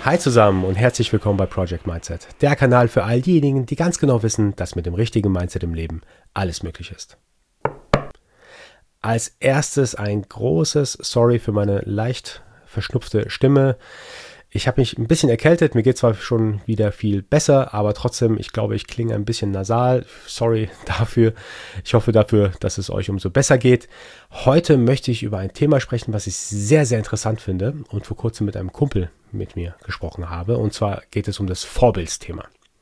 Hi zusammen und herzlich willkommen bei Project Mindset, der Kanal für all diejenigen, die ganz genau wissen, dass mit dem richtigen Mindset im Leben alles möglich ist. Als erstes ein großes Sorry für meine leicht verschnupfte Stimme. Ich habe mich ein bisschen erkältet, mir geht zwar schon wieder viel besser, aber trotzdem, ich glaube, ich klinge ein bisschen nasal. Sorry dafür. Ich hoffe dafür, dass es euch umso besser geht. Heute möchte ich über ein Thema sprechen, was ich sehr, sehr interessant finde und vor kurzem mit einem Kumpel mit mir gesprochen habe. Und zwar geht es um das Vorbildsthema.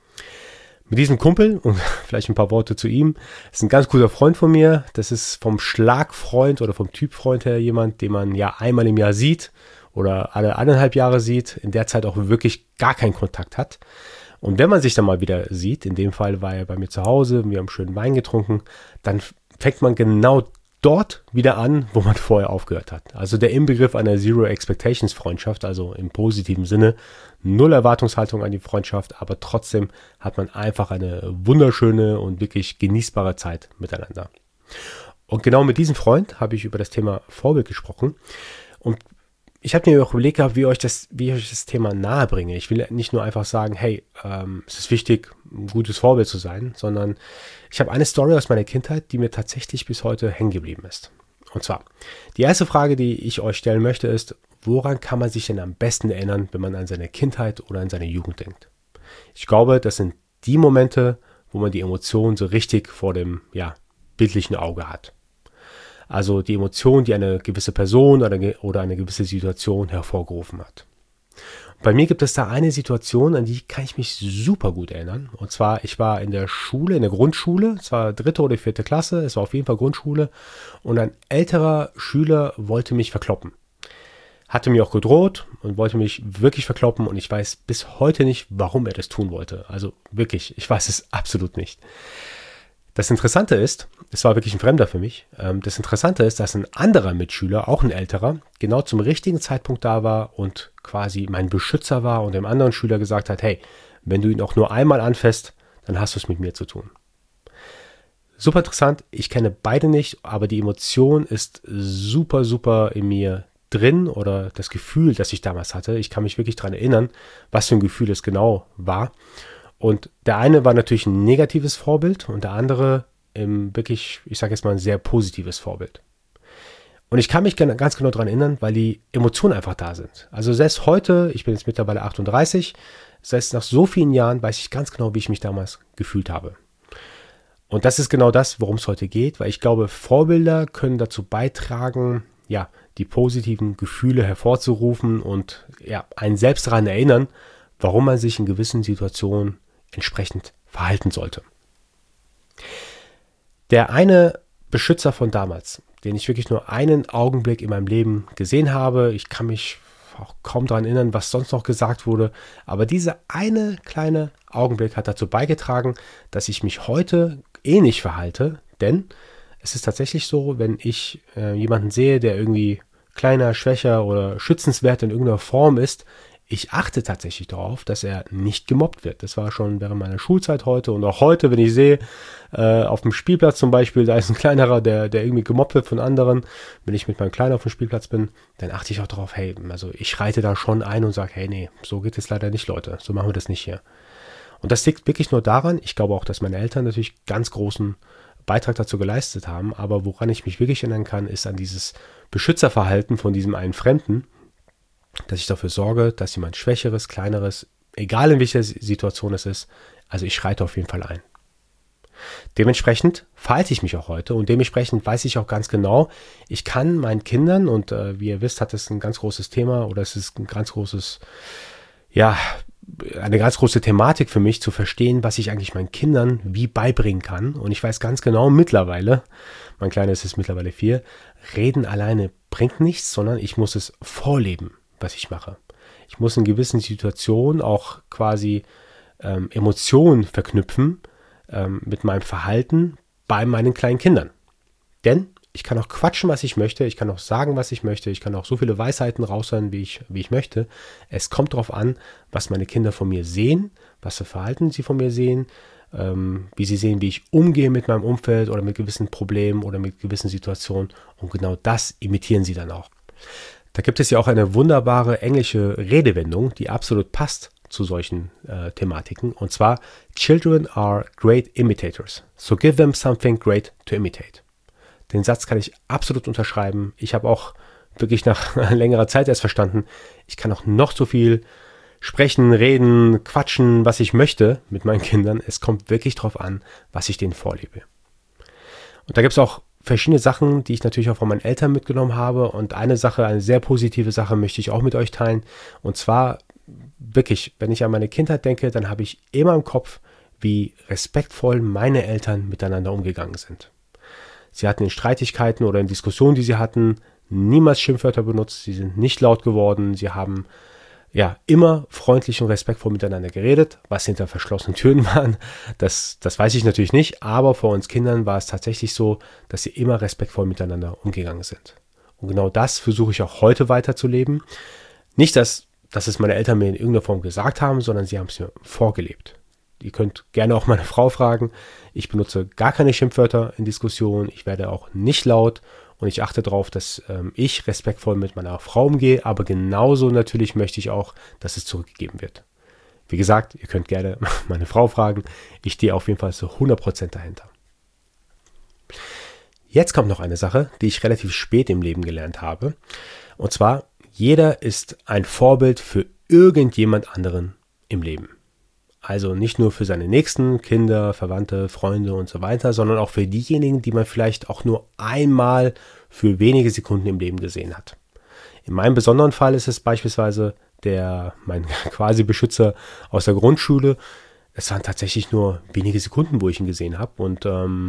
Mit diesem Kumpel, und vielleicht ein paar Worte zu ihm, ist ein ganz guter Freund von mir. Das ist vom Schlagfreund oder vom Typfreund her jemand, den man ja einmal im Jahr sieht oder alle 1,5 Jahre sieht, in der Zeit auch wirklich gar keinen Kontakt hat. Und wenn man sich dann mal wieder sieht, in dem Fall war er bei mir zu Hause, wir haben schönen Wein getrunken, dann fängt man genau dort wieder an, wo man vorher aufgehört hat. Also der Inbegriff einer Zero Expectations Freundschaft, also im positiven Sinne, null Erwartungshaltung an die Freundschaft, aber trotzdem hat man einfach eine wunderschöne und wirklich genießbare Zeit miteinander. Und genau mit diesem Freund habe ich über das Thema Vorbild gesprochen und ich habe mir auch überlegt gehabt, wie ich euch das Thema nahe bringe. Ich will nicht nur einfach sagen, hey, es ist wichtig, ein gutes Vorbild zu sein, sondern ich habe eine Story aus meiner Kindheit, die mir tatsächlich bis heute hängen geblieben ist. Und zwar, die erste Frage, die ich euch stellen möchte, ist, woran kann man sich denn am besten erinnern, wenn man an seine Kindheit oder an seine Jugend denkt? Ich glaube, das sind die Momente, wo man die Emotionen so richtig vor dem, bildlichen Auge hat. Also die Emotion, die eine gewisse Person oder eine gewisse Situation hervorgerufen hat. Bei mir gibt es da eine Situation, an die kann ich mich super gut erinnern. Und zwar, ich war in der Schule, in der Grundschule, es war 3. oder 4. Klasse, es war auf jeden Fall Grundschule. Und ein älterer Schüler wollte mich verkloppen. Hatte mir auch gedroht und wollte mich wirklich verkloppen. Und ich weiß bis heute nicht, warum er das tun wollte. Also wirklich, ich weiß es absolut nicht. Das Interessante ist, es war wirklich ein Fremder für mich, das Interessante ist, dass ein anderer Mitschüler, auch ein älterer, genau zum richtigen Zeitpunkt da war und quasi mein Beschützer war und dem anderen Schüler gesagt hat, hey, wenn du ihn auch nur einmal anfasst, dann hast du es mit mir zu tun. Super interessant, ich kenne beide nicht, aber die Emotion ist super, super in mir drin oder das Gefühl, das ich damals hatte. Ich kann mich wirklich daran erinnern, was für ein Gefühl es genau war. Und der eine war natürlich ein negatives Vorbild und der andere wirklich, ich sage jetzt mal, ein sehr positives Vorbild. Und ich kann mich ganz genau daran erinnern, weil die Emotionen einfach da sind. Also selbst heute, ich bin jetzt mittlerweile 38, selbst nach so vielen Jahren weiß ich ganz genau, wie ich mich damals gefühlt habe. Und das ist genau das, worum es heute geht, weil ich glaube, Vorbilder können dazu beitragen, die positiven Gefühle hervorzurufen und einen selbst daran erinnern, warum man sich in gewissen Situationen entsprechend verhalten sollte. Der eine Beschützer von damals, den ich wirklich nur einen Augenblick in meinem Leben gesehen habe, ich kann mich auch kaum daran erinnern, was sonst noch gesagt wurde, aber dieser eine kleine Augenblick hat dazu beigetragen, dass ich mich heute ähnlich verhalte, denn es ist tatsächlich so, wenn ich jemanden sehe, der irgendwie kleiner, schwächer oder schützenswert in irgendeiner Form ist, ich achte tatsächlich darauf, dass er nicht gemobbt wird. Das war schon während meiner Schulzeit heute und auch heute, wenn ich sehe, auf dem Spielplatz zum Beispiel, da ist ein kleinerer, der irgendwie gemobbt wird von anderen. Wenn ich mit meinem Kleinen auf dem Spielplatz bin, dann achte ich auch darauf, hey, also ich schreite da schon ein und sage, hey, nee, so geht es leider nicht, Leute. So machen wir das nicht hier. Und das liegt wirklich nur daran, ich glaube auch, dass meine Eltern natürlich ganz großen Beitrag dazu geleistet haben, aber woran ich mich wirklich erinnern kann, ist an dieses Beschützerverhalten von diesem einen Fremden, dass ich dafür sorge, dass jemand Schwächeres, Kleineres, egal in welcher Situation es ist, also ich schreite auf jeden Fall ein. Dementsprechend verhalte ich mich auch heute und dementsprechend weiß ich auch ganz genau, ich kann meinen Kindern, und wie ihr wisst, hat es ein ganz großes Thema oder es ist ein ganz großes, eine ganz große Thematik für mich zu verstehen, was ich eigentlich meinen Kindern wie beibringen kann. Und ich weiß ganz genau mittlerweile, mein Kleiner ist mittlerweile 4, reden alleine bringt nichts, sondern ich muss es vorleben, was ich mache. Ich muss in gewissen Situationen auch quasi Emotionen verknüpfen mit meinem Verhalten bei meinen kleinen Kindern. Denn ich kann auch quatschen, was ich möchte, ich kann auch sagen, was ich möchte, ich kann auch so viele Weisheiten raushören, wie ich möchte. Es kommt darauf an, was meine Kinder von mir sehen, was für Verhalten sie von mir sehen, wie sie sehen, wie ich umgehe mit meinem Umfeld oder mit gewissen Problemen oder mit gewissen Situationen. Und genau das imitieren sie dann auch. Da gibt es ja auch eine wunderbare englische Redewendung, die absolut passt zu solchen Thematiken. Und zwar, Children are great imitators. So give them something great to imitate. Den Satz kann ich absolut unterschreiben. Ich habe auch wirklich nach längerer Zeit erst verstanden, ich kann auch noch so viel sprechen, reden, quatschen, was ich möchte mit meinen Kindern. Es kommt wirklich drauf an, was ich denen vorlebe. Und da gibt es auch verschiedene Sachen, die ich natürlich auch von meinen Eltern mitgenommen habe. Und eine Sache, eine sehr positive Sache möchte ich auch mit euch teilen. Und zwar wirklich, wenn ich an meine Kindheit denke, dann habe ich immer im Kopf, wie respektvoll meine Eltern miteinander umgegangen sind. Sie hatten in Streitigkeiten oder in Diskussionen, die sie hatten, niemals Schimpfwörter benutzt. Sie sind nicht laut geworden. Sie haben immer freundlich und respektvoll miteinander geredet, was hinter verschlossenen Türen waren. Das weiß ich natürlich nicht, aber vor uns Kindern war es tatsächlich so, dass sie immer respektvoll miteinander umgegangen sind. Und genau das versuche ich auch heute weiterzuleben. Nicht, dass es meine Eltern mir in irgendeiner Form gesagt haben, sondern sie haben es mir vorgelebt. Ihr könnt gerne auch meine Frau fragen. Ich benutze gar keine Schimpfwörter in Diskussionen. Ich werde auch nicht laut. Und ich achte darauf, dass ich respektvoll mit meiner Frau umgehe, aber genauso natürlich möchte ich auch, dass es zurückgegeben wird. Wie gesagt, ihr könnt gerne meine Frau fragen. Ich stehe auf jeden Fall zu 100% dahinter. Jetzt kommt noch eine Sache, die ich relativ spät im Leben gelernt habe. Und zwar, jeder ist ein Vorbild für irgendjemand anderen im Leben. Also nicht nur für seine Nächsten, Kinder, Verwandte, Freunde und so weiter, sondern auch für diejenigen, die man vielleicht auch nur einmal für wenige Sekunden im Leben gesehen hat. In meinem besonderen Fall ist es beispielsweise mein quasi Beschützer aus der Grundschule. Es waren tatsächlich nur wenige Sekunden, wo ich ihn gesehen habe. Und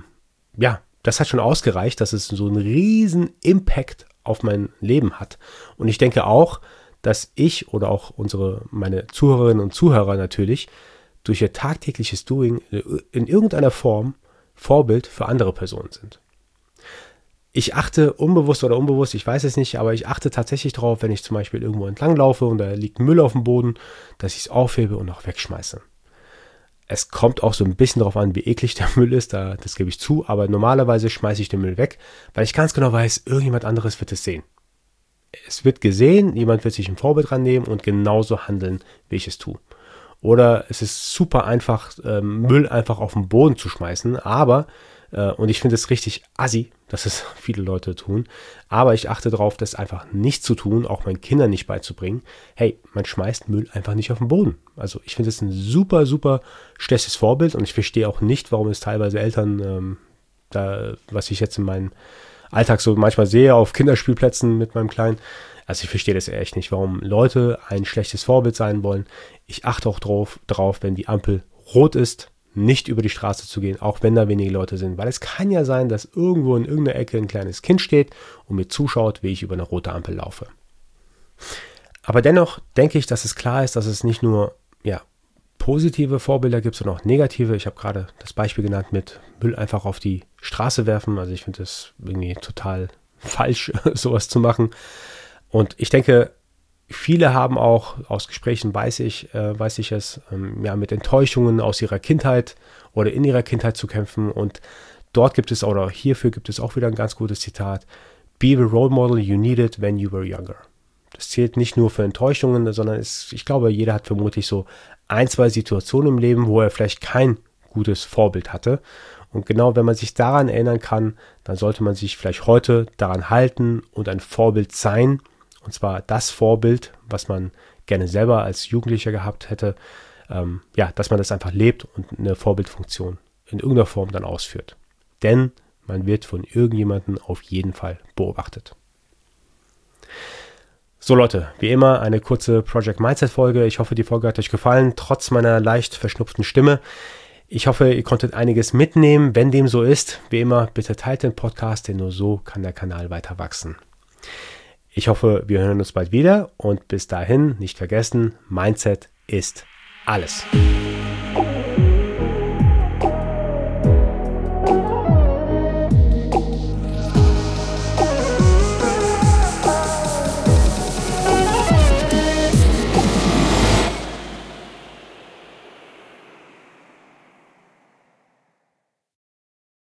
das hat schon ausgereicht, dass es so einen riesen Impact auf mein Leben hat. Und ich denke auch, dass ich oder auch meine Zuhörerinnen und Zuhörer natürlich durch ihr tagtägliches Doing in irgendeiner Form Vorbild für andere Personen sind. Ich achte unbewusst oder unbewusst, ich weiß es nicht, aber ich achte tatsächlich darauf, wenn ich zum Beispiel irgendwo entlang laufe und da liegt Müll auf dem Boden, dass ich es aufhebe und auch wegschmeiße. Es kommt auch so ein bisschen darauf an, wie eklig der Müll ist, das gebe ich zu, aber normalerweise schmeiße ich den Müll weg, weil ich ganz genau weiß, irgendjemand anderes wird es sehen. Es wird gesehen, jemand wird sich ein Vorbild rannehmen und genauso handeln, wie ich es tue. Oder es ist super einfach, Müll einfach auf den Boden zu schmeißen, und ich finde es richtig assi, dass es viele Leute tun, aber ich achte darauf, das einfach nicht zu tun, auch meinen Kindern nicht beizubringen. Hey, man schmeißt Müll einfach nicht auf den Boden. Also ich finde es ein super, super schlechtes Vorbild und ich verstehe auch nicht, warum es teilweise Eltern, was ich jetzt in meinem Alltag so manchmal sehe auf Kinderspielplätzen mit meinem Kleinen, also ich verstehe das echt nicht, warum Leute ein schlechtes Vorbild sein wollen. Ich achte auch drauf, wenn die Ampel rot ist, nicht über die Straße zu gehen, auch wenn da wenige Leute sind. Weil es kann ja sein, dass irgendwo in irgendeiner Ecke ein kleines Kind steht und mir zuschaut, wie ich über eine rote Ampel laufe. Aber dennoch denke ich, dass es klar ist, dass es nicht nur positive Vorbilder gibt, sondern auch negative. Ich habe gerade das Beispiel genannt mit Müll einfach auf die Straße werfen. Also ich finde das irgendwie total falsch, sowas zu machen. Und ich denke, viele haben auch aus Gesprächen, weiß ich es, mit Enttäuschungen aus ihrer Kindheit oder in ihrer Kindheit zu kämpfen. Und hierfür gibt es auch wieder ein ganz gutes Zitat. Be the role model you needed when you were younger. Das zählt nicht nur für Enttäuschungen, sondern ich glaube, jeder hat vermutlich so 1-2 Situationen im Leben, wo er vielleicht kein gutes Vorbild hatte. Und genau, wenn man sich daran erinnern kann, dann sollte man sich vielleicht heute daran halten und ein Vorbild sein. Und zwar das Vorbild, was man gerne selber als Jugendlicher gehabt hätte, dass man das einfach lebt und eine Vorbildfunktion in irgendeiner Form dann ausführt. Denn man wird von irgendjemandem auf jeden Fall beobachtet. So Leute, wie immer eine kurze Project Mindset Folge. Ich hoffe, die Folge hat euch gefallen, trotz meiner leicht verschnupften Stimme. Ich hoffe, ihr konntet einiges mitnehmen. Wenn dem so ist, wie immer, bitte teilt den Podcast, denn nur so kann der Kanal weiter wachsen. Ich hoffe, wir hören uns bald wieder und bis dahin nicht vergessen, Mindset ist alles.